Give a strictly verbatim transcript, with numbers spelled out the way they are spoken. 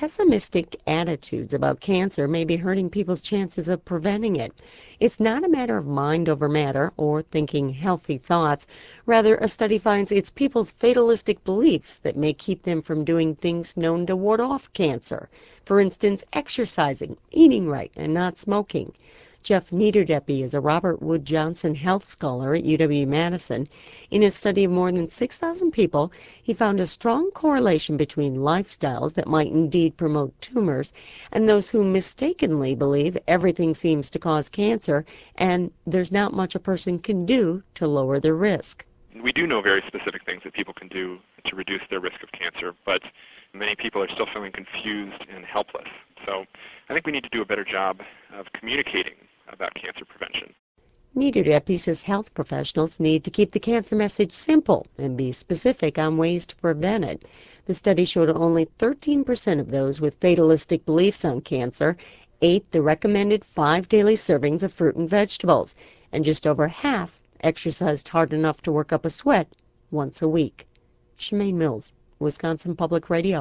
pessimistic attitudes about cancer may be hurting people's chances of preventing it. It's not a matter of mind over matter or thinking healthy thoughts. Rather, a study finds it's people's fatalistic beliefs that may keep them from doing things known to ward off cancer. For instance, exercising, eating right, and not smoking. Jeff Niederdeppy is a Robert Wood Johnson Health Scholar at U W Madison. In a study of more than six thousand people, he found a strong correlation between lifestyles that might indeed promote tumors and those who mistakenly believe everything seems to cause cancer and there's not much a person can do to lower their risk. We do know very specific things that people can do to reduce their risk of cancer, but many people are still feeling confused and helpless. So I think we need to do a better job of communicating about cancer prevention. Niederdeppy says health professionals need to keep the cancer message simple and be specific on ways to prevent it. The study showed only thirteen percent of those with fatalistic beliefs on cancer ate the recommended five daily servings of fruit and vegetables, and just over half exercised hard enough to work up a sweat once a week. Shemaine Mills, Wisconsin Public Radio.